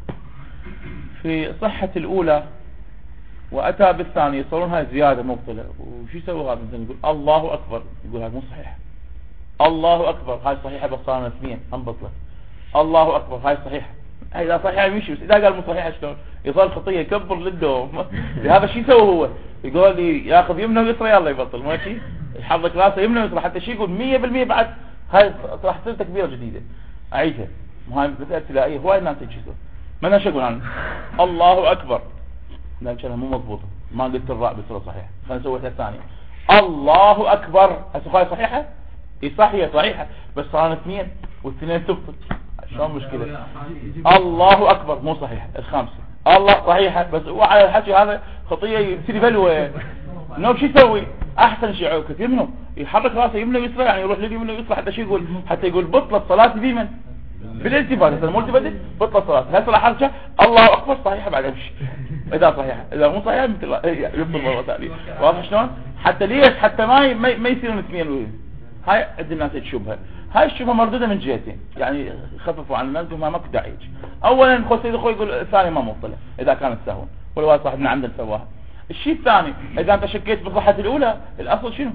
في صحة الأولى وأتى بالثانية يصورون هاي زيادة مبطلة. وش يسوي هذا؟ مثلا يقول الله أكبر، يقول هاي مو صحيح. الله أكبر هاي صحيحة بس صارنا اثنين هم بطلت. الله أكبر هاي صحيحة، هاي إذا صحيحة يمشي، بس إذا قال مو صحيحة شلون؟ يصير خطية يكبر للدوم. لهذا شو يسوي هو؟ يقول لي ياخذ يمنه ويسرى يلا يبطل ماشي، يحرك راسه يمنه ويسرى حتى شي يقول مية بالمية بعد هاي راح تصير تكبيرة جديدة. أعيدها، هاي مسألة تلاقيه هواي الناس يجلسون. ما أنا شو أقول عنه؟ الله أكبر، لا كانها مو مضبوطة، ما قلت الراء بصورة صحيحة، خلينا نسويها الثانية. الله أكبر هسه صحيحة؟ اي صحيحة صحيحة بس صارنا اثنين والاثنين تبطل، شلون مشكلة؟ الله أكبر مو صحيحة الخامسة، الله صحيحة بس وعلى الحكي هذا خطية يصير بلوى. نوب شو يسوي؟ أحسن شيء عوكت يمنهم يحرك راسه يمنه ويسرى، يعني يروح لليمين ويسرى حتى شو يقول؟ حتى يقول بطلت صلاتي بمن؟ بالالتفات. هسه الملتفت بطلت صلاتي، هسه راح ارجع الله أكبر صحيحة بعد امشي. إذا صحيحة، إذا مو صحيحة مثل يبطل مرة ثانية. واضح شلون؟ حتى ليش؟ حتى ما ما يصيرون اثنين وين. هاي عند الناس تشوفها، هاي الشبهة مردودة من جهتين، يعني خففوا عن الناس وما ماكو داعي. اولا خو سيد اخوي يقول الثاني ما مبطلة اذا كانت سهوا، ولو صاحبنا عندنا سواها. الشيء الثاني اذا انت شكيت بصحة الاولى، الاصل شنو؟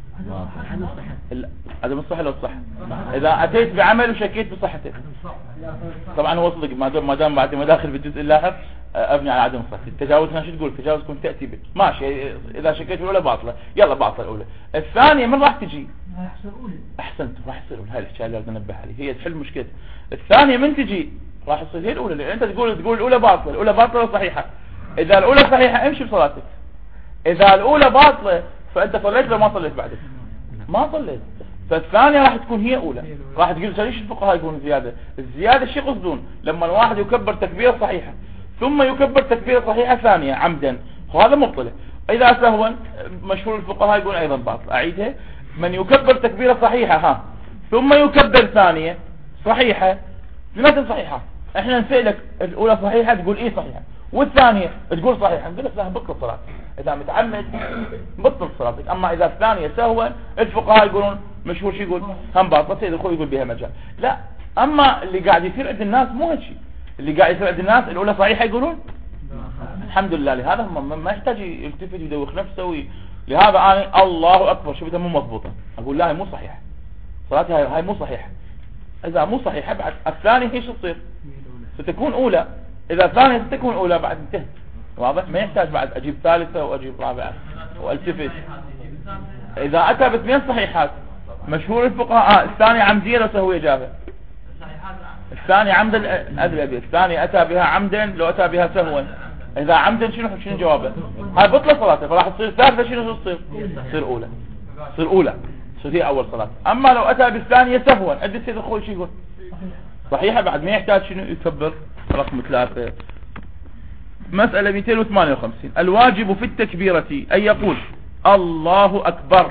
عدم الصحة لو الصحة. اذا اتيت بعمل وشكيت بصحته، طبعا هو صدق ما دام ما دام بعد ما داخل بالجزء اللاحق ابني على عدم الصحة. التجاوز هنا شو تقول؟ التجاوز كنت تاتي به ماشي، اذا شكيت بالاولى باطله يلا باطله الاولى. الثانيه من راح تجي؟ احسنت، راح تصير هاي الحكايه اللي بدنا ننبه عليه، هي تحل مشكلة. الثانيه من تجي راح تصير هي الاولى، لان انت تقول تقول الاولى باطله، الاولى باطله وصحيحه. اذا الاولى صحيحه امشي بصلاتك، اذا الاولى باطله فانت صليت ولا ما صليت بعدك؟ ما صليت. فالثانيه راح تكون هي اولى. راح تقول ليش الفقهاء يقولون زياده؟ الزياده شو يقصدون؟ لما الواحد يكبر تكبيره صحيحه ثم يكبر تكبيره صحيحه ثانيه عمدا، وهذا مبطله. اذا سهوا مشهور الفقهاء يقولون ايضا باطل. اعيدها، من يكبر تكبيره صحيحه ها ثم يكبر ثانيه صحيحه، اثنين صحيحه، احنا نسالك الاولى صحيحه تقول ايه صحيحه، والثانيه تقول صحيحه، نقول لك لا بطل صلاتك، اذا متعمد بطل صلاتك. اما اذا الثانيه سهوا الفقهاء يقولون مشهور شو يقول؟ هم باطل. سيد الخوي يقول بها مجال. لا، اما اللي قاعد يصير عند الناس مو هالشيء، اللي قاعد يصير عند الناس الاولى صحيحه يقولون الحمد لله. لهذا ما يحتاج يلتفت يدوخ نفسه وي... لهذا انا الله اكبر شفتها مو مضبوطه، اقول لا هي مو صحيحه، صلاتي هاي, هاي مو صحيحه. اذا مو صحيحه بعد الثانيه هي شو تصير؟ ستكون اولى. اذا الثانيه ستكون اولى بعد انتهت. واضح؟ ما يحتاج بعد اجيب ثالثه واجيب رابعه والتفت. اذا اتى باثنين صحيحات مشهور الفقهاء آه الثانيه عمديه لو سهويه جابها، الثانيه عمدا ادري ابي الثانيه اتى بها عمدا لو اتى بها سهوا. اذا عمدا شنو شنو جوابه؟ هاي بطل صلاته، فراح تصير ثالثه شنو تصير؟ تصير اولى، تصير اولى، تصير هي اول صلاه. اما لو اتى بالثانيه سهوا عند السيد اخوي شو يقول؟ صحيحه بعد ما يحتاج شنو يكبر رقم ثلاثه. مسألة مئتين وثمانية وخمسين. الواجب في التكبيرة أن يقول الله أكبر.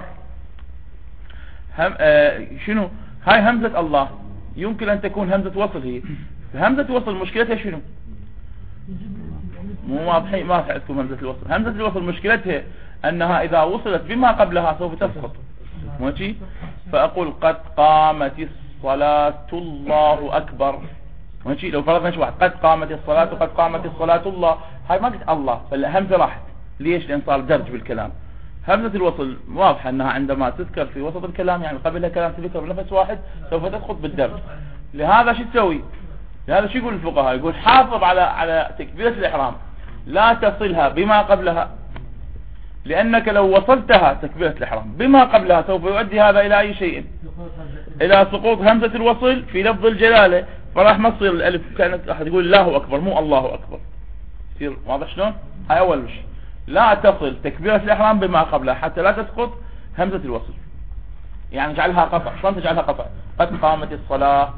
هم آه شنو هاي همزة الله؟ يمكن أن تكون همزة وصل. هي همزة وصل مشكلتها شنو؟ مو واضحين، ما راح تكون همزة الوصل. همزة الوصل مشكلتها أنها إذا وصلت بما قبلها سوف تسقط. ماشي؟ فأقول قد قامت الصلاة الله أكبر. ماشي؟ لو فرضنا شو واحد قد قامت الصلاة وقد قامت الصلاة الله، هاي ما قلت الله، فالهمزة راحت. ليش؟ لأن صار درج بالكلام. همزة الوصل واضحة أنها عندما تذكر في وسط الكلام، يعني قبلها كلام تذكر بنفس واحد، سوف تسقط بالدرج. لهذا شو تسوي؟ لهذا شو يقول الفقهاء؟ يقول حافظ على على تكبيرة الإحرام، لا تصلها بما قبلها، لأنك لو وصلتها تكبيرة الإحرام بما قبلها سوف يؤدي هذا إلى أي شيء؟ إلى سقوط همزة الوصل في لفظ الجلالة، فراح ما تصير الألف كانت أحد يقول الله أكبر مو الله أكبر. يصير واضح شلون؟ هاي أول شيء، لا تصل تكبيرة الإحرام بما قبلها حتى لا تسقط همزة الوصل. يعني نجعلها قطع. شلون تجعلها قطع؟ قد قامت الصلاة،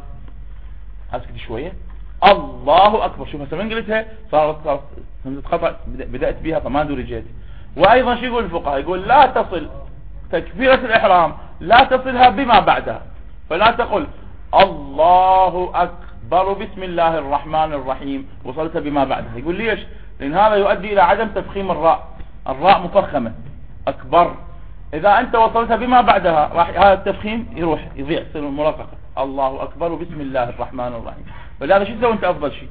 اسكت شوية، الله أكبر. شوف هسه من قلتها صارت صارت همزة قطع، بدأت بها فما درجت. وأيضا شو يقول الفقهاء؟ يقول لا تصل تكبيرة الإحرام، لا تصلها بما بعدها، فلا تقل الله أكبر بسم الله الرحمن الرحيم وصلت بما بعدها. يقول ليش؟ لأن هذا يؤدي إلى عدم تفخيم الراء، الراء مفخمة أكبر. إذا أنت وصلت بما بعدها راح هذا التفخيم يروح يضيع، يصير مرققة الله أكبر بسم الله الرحمن الرحيم. فلهذا شو تسوي أنت؟ أفضل شيء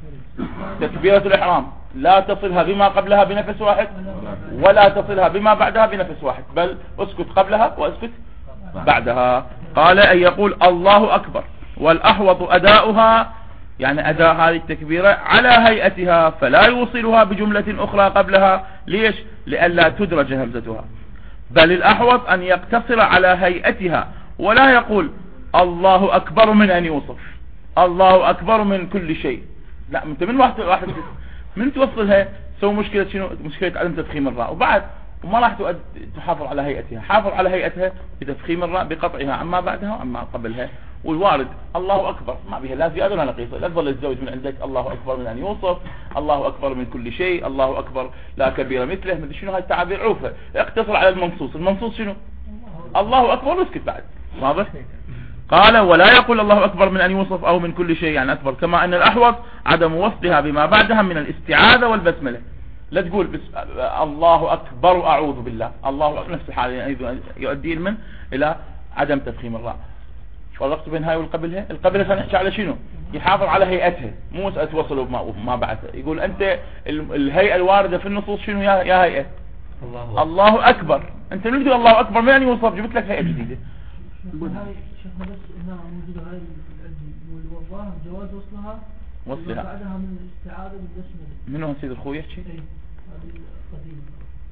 تكبيرة الإحرام لا تصلها بما قبلها بنفس واحد، ولا تصلها بما بعدها بنفس واحد، بل اسكت قبلها واسكت بعدها. قال أن يقول الله أكبر، والأحوط أداؤها، يعني أداء هذه التكبيرة على هيئتها، فلا يوصلها بجملة أخرى قبلها. ليش؟ لئلا تدرج همزتها، بل الأحوط أن يقتصر على هيئتها، ولا يقول الله أكبر من أن يوصف الله أكبر من كل شيء. لا، انت من واحد واحد من توصلها سوي مشكلة شنو؟ مشكلة عدم تفخيم الراء، وبعد وما راح تحافظ على هيئتها. حافظ على هيئتها بتفخيم الراء بقطعها عما بعدها وعما قبلها. والوارد الله أكبر ما بها لا زيادة ولا نقيصة، لا تظل الزوج من عندك الله أكبر من أن يوصف، الله أكبر من كل شيء، الله أكبر لا كبير مثله، مثل شنو هاي التعابير عوفة. اقتصر على المنصوص. المنصوص شنو؟ الله أكبر واسكت بعد. واضح؟ قال ولا يقول الله أكبر من أن يوصف أو من كل شيء، يعني أكبر. كما أن الأحوط عدم وصلها بما بعدها من الاستعاذة والبسملة. لا تقول بس الله أكبر أعوذ بالله، الله أكبر، نفس الحال يعني يؤدي من إلى عدم تفخيم الراء. فرقت بين هاي والقبلها. القبلها فنحكي على شنو؟ يحافظ على هيئتها، مو مسألة وصله وما بعدها. يقول أنت الهيئة الواردة في النصوص شنو يا يا هيئة؟ الله, الله أكبر. أنت من تقول الله أكبر من أن يوصف، جبت لك هيئة جديدة. هاي شيخنا بس انها موجوده هاي والظاهر جواز وصلها وصلها بعدها من الاستعاذه بالبسمله. منو سيد الخوي يحكي؟ اي هذه القديمه.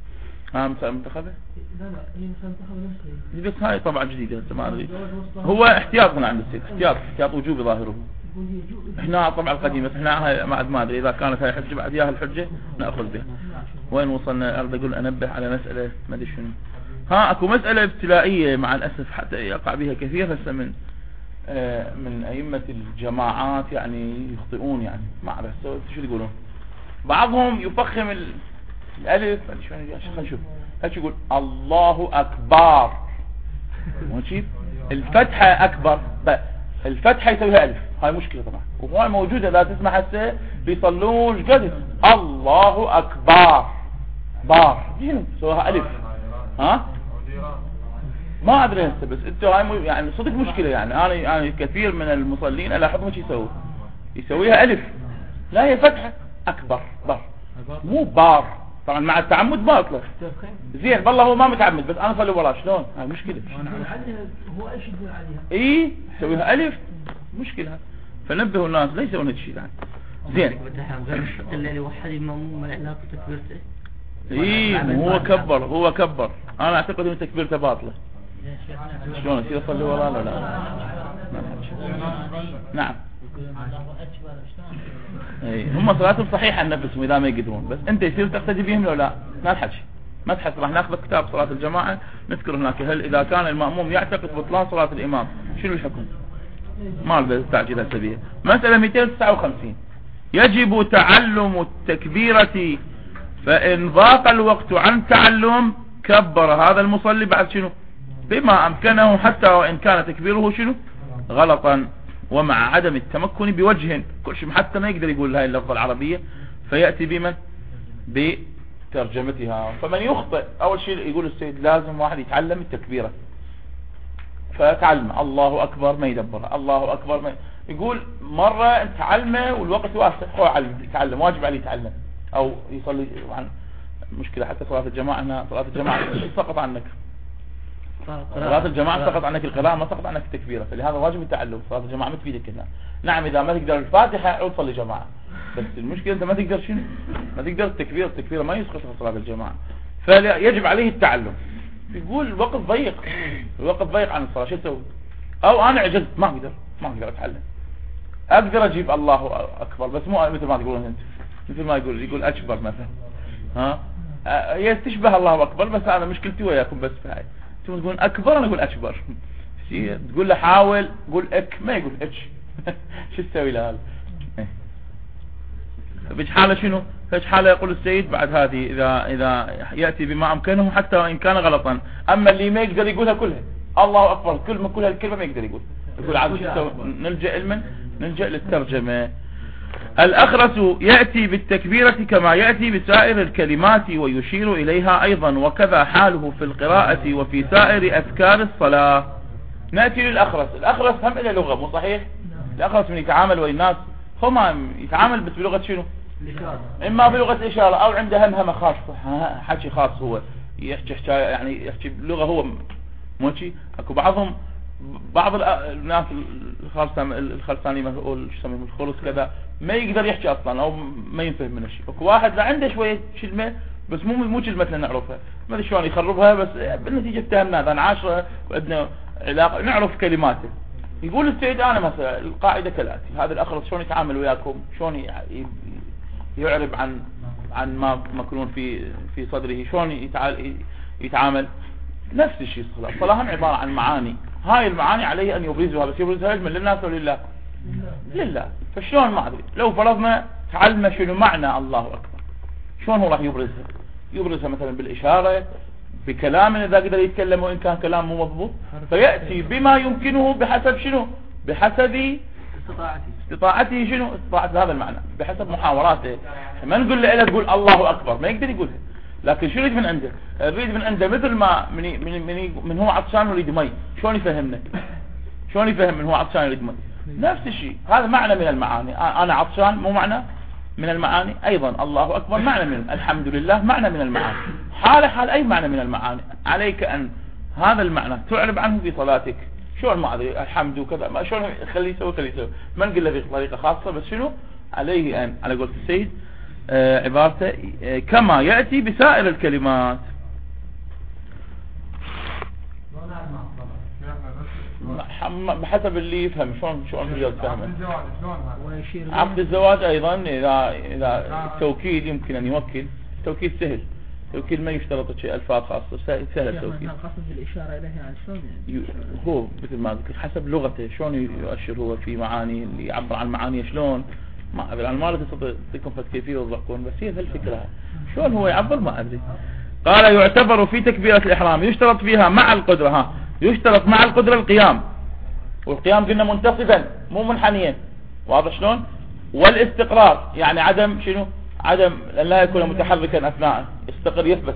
اه مثلا منتخبه؟ لا لا هي مثلا منتخبه نفسها. بس هاي طبعا جديده هسه ما ادري. هو احتياطنا عند السيد، احتياط احتياط وجوبي ظاهره. احنا طبعا القديمه، احنا ما ما ادري اذا كانت هاي حجه بعد اياها الحجه ناخذ بها. وين وصلنا؟ اريد اقول انبه على مساله ما ادري شنو. ها اكو مسألة ابتلائية مع الأسف حتى يقع بها كثير هسه من آه من أئمة الجماعات، يعني يخطئون، يعني ما أعرف شو يقولون. بعضهم يفخم الألف، خلينا نشوف هل يقول الله أكبر، ماشي؟ الفتحة أكبر، الفتحة يسويها ألف، هاي مشكلة طبعا، وهو موجودة لا تسمع هسه بيصلون قد الله أكبر بار سويها ألف. ها ما ادري هسه، بس انتوا هاي يعني صدق مشكله. يعني انا يعني كثير من المصلين الاحظهم شو يسووا، يسويها الف، لا هي فتحه اكبر بار مو بار. طبعا مع التعمد باطله زين، والله هو ما متعمد بس انا صلي وراه. شلون؟ هاي مشكله. هو ايش يقول عليها؟ اي يسويها الف، مشكله. فنبهوا الناس لا يسوون هذا الشيء يعني. زين غير الشرط اللي يوحد المأموم ما علاقه تكبيرته. ايه هو كبر، هو كبر. انا اعتقد ان تكبيرته باطله. شلون يصير يصلي وراه ولا لا؟ نعم. اي هم صلاتهم صحيحه عن نفسهم اذا ما يقدرون، بس انت يصير تقتدي بهم لو لا؟ ما تحكي ما تحكي. راح ناخذ كتاب صلاه الجماعه نذكر هناك هل اذا كان المأموم يعتقد بطلان صلاه الامام شنو الحكم؟ ما له تعجيل هسه بيها. مساله مئتين وتسعة وخمسين يجب تعلم التكبيرة، فإن ضاق الوقت عن تعلم كبر هذا المصلي بعد شنو بما أمكنه، حتى وإن كان تكبيره شنو غلطا، ومع عدم التمكن بوجه كل شيء حتى ما يقدر يقول هاي اللفظة العربية، فيأتي بمن بترجمتها. فمن يخطئ أول شيء يقول السيد لازم واحد يتعلم التكبيرة، فتعلم الله أكبر ما يدبرها، الله أكبر ما يقول مرة تعلمه والوقت واسع، هو علم يتعلم، واجب عليه يتعلم أو يصلي عن مشكلة. حتى صلاة الجماعة هنا صلاة الجماعة سقط عنك، صلاة الجماعة سقط عنك القراءة، ما سقط عنك التكبيرة، فلهذا واجب التعلم. صلاة الجماعة ما تفيدك هنا. نعم إذا ما تقدر الفاتحة عود صلي جماعة، بس المشكلة أنت ما تقدر شنو ما تقدر التكبيرة، التكبيرة ما يسقط في صلاة الجماعة، فيجب عليه التعلم. يقول الوقت ضيق، الوقت ضيق عن الصلاة، شو اسوي؟ أو أنا عجزت ما أقدر ما أقدر أتعلم، أقدر أجيب الله أكبر بس مو مثل ما تقولون أنت، مثل ما يقول يقول أكبر مثلا، ها هي تشبه الله أكبر، بس أنا مشكلتي وياكم بس في هاي، انتم تقولون أكبر أنا أقول أكبر، تقول له حاول قول إك ما يقول إتش شو تسوي له هذا؟ بيج حالة شنو؟ فيش حالة يقول السيد بعد هذه إذا إذا يأتي بما أمكنه حتى وإن كان غلطا. أما اللي ما يقدر يقولها كلها الله أكبر كلمة كلها الكلمة ما يقدر يقول، يقول عاد شو نلجأ علما نلجأ للترجمة. الأخرس يأتي بالتكبيرة كما يأتي بسائر الكلمات ويشير إليها أيضا، وكذا حاله في القراءة وفي سائر أذكار الصلاة. نأتي للأخرس. الأخرس هم إلى لغة مو صحيح؟ الأخرس من يتعامل ويا الناس هو ما يتعامل بس بلغة شنو؟ إما بلغة الإشارة أو عنده همهمة خاصة، حكي خاص، هو يحكي حكاية يعني يحكي بلغة هو موشي. أكو بعضهم بعض الناس الخرساني مثل شو يسمونه الخرس كذا ما يقدر يحكي أصلا أو ما ينفهم منه شيء. أكو واحد لا عنده شوية كلمة بس مو مو كلمتنا نعرفها، ما أدري شلون يخربها، بس بالنتيجة افتهمنا هذا عاشرة وعندنا علاقة نعرف كلماته. يقول السيد أنا مثلا القاعدة كالآتي، هذا الأخرس شلون يتعامل وياكم، شلون يعرب عن عن ما مكنون في في صدره، شلون يتعامل نفس الشيء. الصلاة الصلاة هم عبارة عن معاني، هاي المعاني عليه أن يبرزها، بس يبرزها من للناس ولله لله. فشلون ما أدري لو فرضنا تعلم شنو معنى الله أكبر، شلون هو راح يبرزها؟ يبرزها مثلا بالإشارة، بكلام إذا قدر يتكلم وإن كان كلام مو مضبوط، فيأتي بما يمكنه بحسب شنو؟ بحسب استطاعته استطاعته شنو؟ استطاعته هذا المعنى، بحسب محاوراته. ما نقول له إلا تقول الله أكبر ما يقدر يقولها، لكن شو يريد من عنده؟ يريد من عنده مثل ما من من من, من هو عطشان يريد مي، شلون يفهمنا؟ شلون يفهم من هو عطشان يريد مي؟ نفس الشيء، هذا معنى من المعاني. أنا عطشان مو معنى من المعاني، أيضا الله أكبر معنى من الحمد لله معنى من المعاني، حال حال أي معنى من المعاني. عليك أن هذا المعنى تعرب عنه في صلاتك. شلون ما أدري الحمد وكذا ما شلون خليه يسوي خليه يسوي، ما نقول له بطريقة خاصة، بس شنو عليه أن على قولة السيد آه عبارته آه كما يأتي بسائر الكلمات. بحسب اللي يفهم شلون شلون هي تفهمه. عقد الزواج أيضا إذا إذا التوكيد يمكن أن يوكل، التوكيد سهل، التوكيد ما يشترط شيء ألفاظ خاصة، سهل التوكيد. قصد الإشارة إليه يعني شلون يعني؟ هو مثل ما قلت حسب لغته شلون يؤشر هو في معاني اللي يعبر عن معاني شلون ما أدري، أنا ما أريد أعطيكم كيفية وضحكون، بس هي الفكرة شلون هو يعبر ما أدري. قال يعتبر في تكبيرة الإحرام يشترط فيها مع القدرة، ها يشترط مع القدرة القيام، والقيام قلنا منتصبا مو منحنيا، واضح شلون؟ والاستقرار يعني عدم شنو؟ عدم لا يكون متحركا أثناء يستقر يثبت،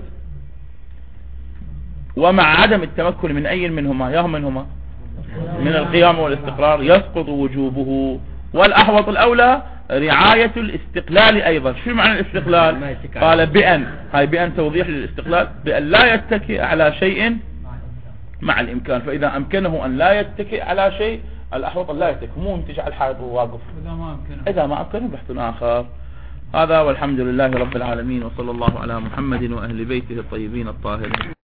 ومع عدم التمكن من أي منهما يا منهما من القيام والاستقرار يسقط وجوبه. والأحوط الأولى رعاية الاستقلال أيضا. شو معنى الاستقلال؟ قال بأن، هاي بأن توضيح للاستقلال، بأن لا يتكئ على شيء مع الإمكان، فإذا أمكنه أن لا يتكئ على شيء الأحوط لا يتكئ، مو تجعل حائط وواقف، إذا ما أمكنه بحث آخر. هذا والحمد لله رب العالمين، وصلى الله على محمد وأهل بيته الطيبين الطاهرين.